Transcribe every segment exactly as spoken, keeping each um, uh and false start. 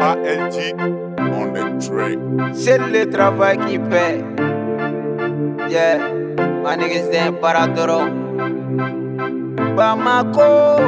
A L G on the track. C'est le travail qui paie. Yeah, my niggas there para toro. Bamako,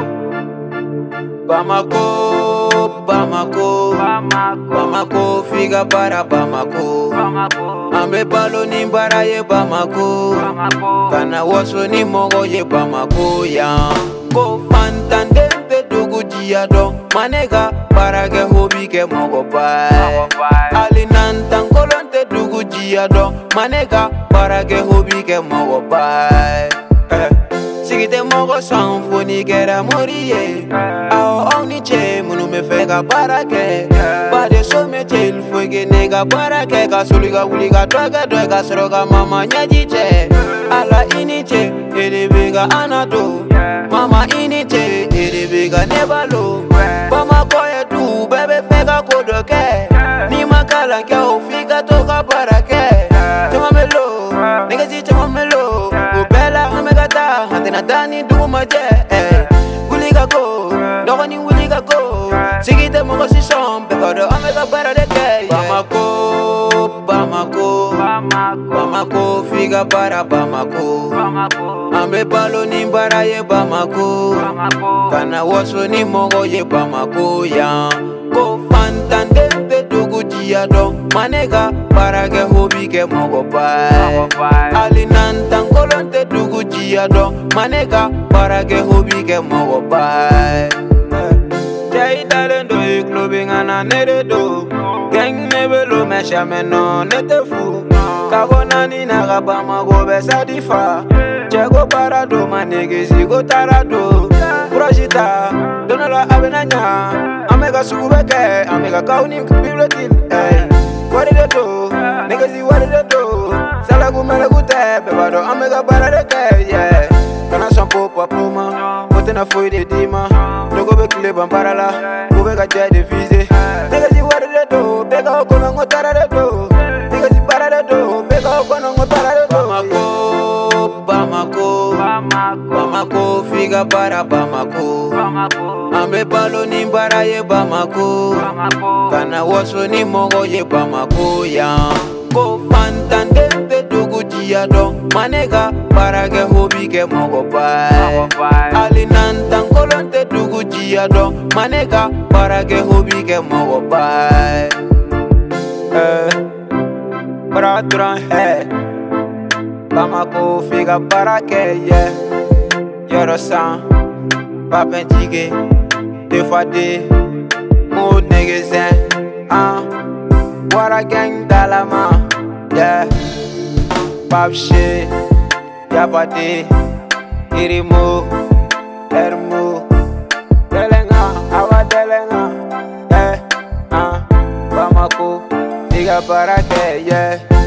Bamako, Bamako, Bamako, figa para Bamako. Ambe palo ni bara ye Bamako. Kana waso ni mogo ye Bamako ya. Ko fantande pe dugu jiado. Manega para ke hobi ke mogo pai. Ali nantan kolonte dugu jiado. Manega para ke hobi ke mogo pai. Sigite mogo sanfoni kera moriye. Ao ongni che munu me fega para ke. Bade so me che il fuege nega para ke. Ka suliga wuliga doga doga sroga mama nyaji che. Ala ini che ede bega anado. Mama ini che ede bega nebalo. Bama koye tu bebe fega kodoke. Ni makala ke o figa toka para ke. Chama melo, nigga si chama melo. Ubela amegata, hatina dani duma je. Wuliga go, nobody wuliga go. Sigite mongo si som, pekodo amega para de ke. Bamako, Bamako, Bamako, figa para Bamako. Ambe palo ni bara ye Bamako. Kana waso ni mongo ye Bamako ya. Ko fantande pe dugu jiado. Manega para ke hobi ke mogo pai. Ali nantan kolonte dugu jiado. Manega para ke hobi ke mogo pai. Jai talendo e clubbing ana nere do. Gang nebelo mesha meno nete fu. Kabona ni naga Bamako be sadifa. Chego parado manege zigo tarado. Projita donala abenanya. Amega subeke amega kauni bibliotil. What did it do? Niggas see what did it do? Salagu melagute bebado amega baradeke. Yeah. Kana sampo papuma. Potena foi de dima. Logo be clip amparala. Ube ka jai de vise. Niggas see what did it do? Bega okono ngotara de do. Niggas see parade do. Bega okono ngotara de do. Bamako, Bamako, Bamako, figa para Bamako. Ambe palo ni bara ye Bamako. Kana waso ni mogo ye Bamako ya. Ko fantande pe dugu jiado. Manega para ke hobi ke mogo pai. Ali nantan kolonte dugu jiado. Manega para ke hobi ke mogo pai. Eh, para turan eh. Bamako figa para ke yeah. Yoro san, papen jige, deux fois deux, mo niggas en, ah, Wara gang dalama, yeah. Pap shit, yapate, irimo, ermo, delenga, awa delenga, eh, ah, Bamako figa para ke yeah.